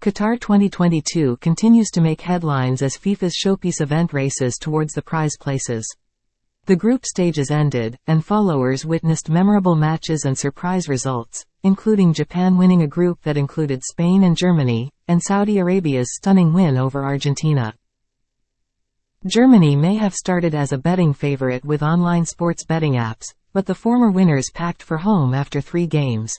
Qatar 2022 continues to make headlines as FIFA's showpiece event races towards the prize places. The group stages ended, and followers witnessed memorable matches and surprise results, including Japan winning a group that included Spain and Germany, and Saudi Arabia's stunning win over Argentina. Germany may have started as a betting favorite with online sports betting apps, but the former winners packed for home after 3 games.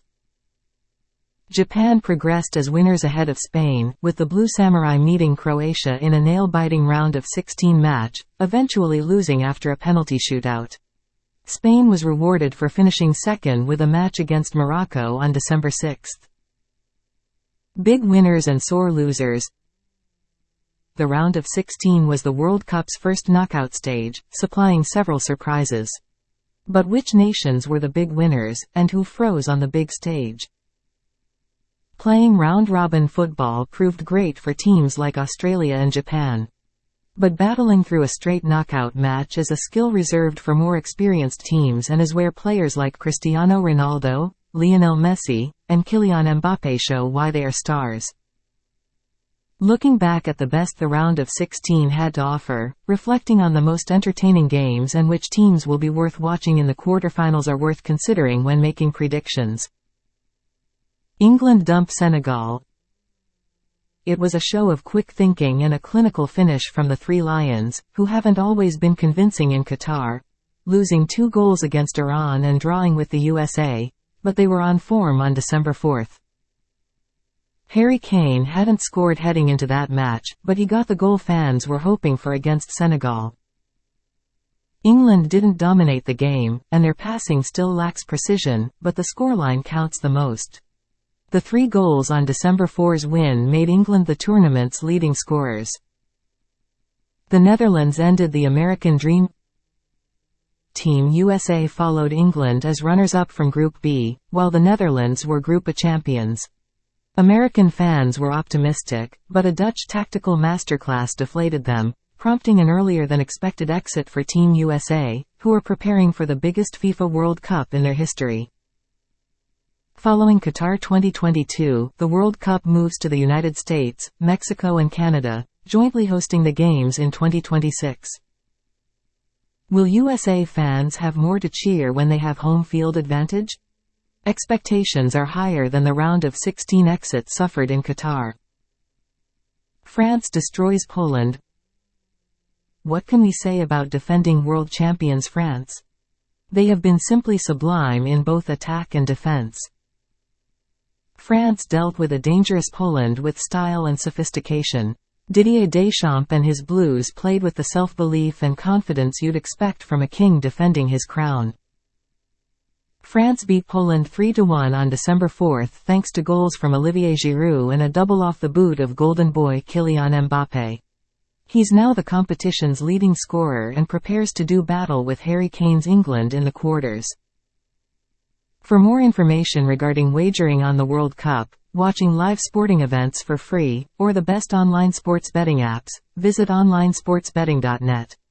Japan progressed as winners ahead of Spain, with the Blue Samurai meeting Croatia in a nail-biting round of 16 match, eventually losing after a penalty shootout. Spain was rewarded for finishing second with a match against Morocco on December 6. Big winners and sore losers. The round of 16 was the World Cup's first knockout stage, supplying several surprises. But which nations were the big winners, and who froze on the big stage? Playing round-robin football proved great for teams like Australia and Japan. But battling through a straight knockout match is a skill reserved for more experienced teams and is where players like Cristiano Ronaldo, Lionel Messi, and Kylian Mbappé show why they are stars. Looking back at the best the round of 16 had to offer, reflecting on the most entertaining games and which teams will be worth watching in the quarterfinals are worth considering when making predictions. England dump Senegal. It was a show of quick thinking and a clinical finish from the Three Lions, who haven't always been convincing in Qatar, losing 2 goals against Iran and drawing with the USA, but they were on form on December 4. Harry Kane hadn't scored heading into that match, but he got the goal fans were hoping for against Senegal. England didn't dominate the game, and their passing still lacks precision, but the scoreline counts the most. The 3 goals on December 4's win made England the tournament's leading scorers. The Netherlands ended the American dream. Team USA followed England as runners-up from Group B, while the Netherlands were Group A champions. American fans were optimistic, but a Dutch tactical masterclass deflated them, prompting an earlier-than-expected exit for Team USA, who are preparing for the biggest FIFA World Cup in their history. Following Qatar 2022, the World Cup moves to the United States, Mexico and Canada, jointly hosting the games in 2026. Will USA fans have more to cheer when they have home field advantage? Expectations are higher than the round of 16 exit suffered in Qatar. France destroys Poland. What can we say about defending world champions France? They have been simply sublime in both attack and defense. France dealt with a dangerous Poland with style and sophistication. Didier Deschamps and his Blues played with the self-belief and confidence you'd expect from a king defending his crown. France beat Poland 3-1 on December 4 thanks to goals from Olivier Giroud and a double off the boot of golden boy Kylian Mbappé. He's now the competition's leading scorer and prepares to do battle with Harry Kane's England in the quarters. For more information regarding wagering on the World Cup, watching live sporting events for free, or the best online sports betting apps, visit onlinesportsbetting.net.